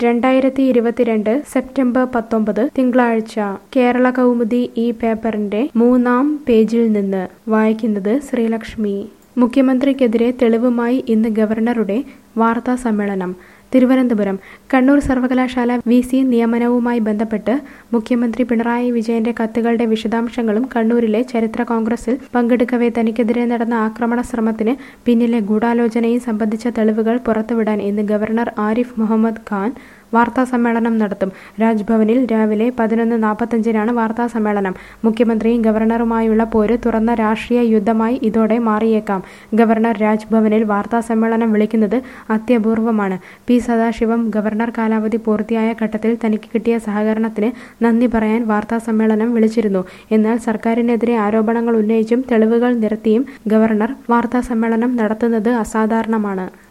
2022 September 19 തിങ്കളാഴ്ച കേരള കൗമുദി ഈ പേപ്പറിന്റെ 3-ാം പേജിൽ നിന്ന് വായിക്കുന്നത് ശ്രീലക്ഷ്മി. മുഖ്യമന്ത്രിക്കെതിരെ തെളിവുമായി ഇന്ന് ഗവർണറുടെ വാർത്താ സമ്മേളനം. തിരുവനന്തപുരം കണ്ണൂർ സർവകലാശാല വിസി നിയമനവുമായി ബന്ധപ്പെട്ട് മുഖ്യമന്ത്രി പിണറായി വിജയന്റെ കത്തുകളുടെ വിശദാംശങ്ങളും കണ്ണൂരിലെ ചരിത്ര കോൺഗ്രസിൽ പങ്കെടുക്കവെ തനിക്കെതിരെ നടന്ന ആക്രമണ ശ്രമത്തിന് പിന്നിലെ ഗൂഢാലോചനയും സംബന്ധിച്ച തെളിവുകൾ പുറത്തുവിടാൻ ഇന്ന് ഗവർണർ ആരിഫ് മുഹമ്മദ് ഖാൻ വാർത്താ സമ്മേളനം നടത്തും. രാജ്ഭവനിൽ രാവിലെ 11:45 വാർത്താ സമ്മേളനം. മുഖ്യമന്ത്രിയും ഗവർണറുമായുള്ള പോര് തുറന്ന രാഷ്ട്രീയ യുദ്ധമായി ഇതോടെ മാറിയേക്കാം. ഗവർണർ രാജ്ഭവനിൽ വാർത്താ സമ്മേളനം വിളിക്കുന്നത് അത്യപൂർവമാണ്. പി സദാശിവം ഗവർണർ കാലാവധി പൂർത്തിയായ ഘട്ടത്തിൽ തനിക്ക് കിട്ടിയ സഹകരണത്തിന് നന്ദി പറയാൻ വാർത്താ സമ്മേളനം വിളിച്ചിരുന്നു. എന്നാൽ സർക്കാരിനെതിരെ ആരോപണങ്ങൾ ഉന്നയിച്ചും തെളിവുകൾ നിരത്തിയും ഗവർണർ വാർത്താ സമ്മേളനം നടത്തുന്നത് അസാധാരണമാണ്.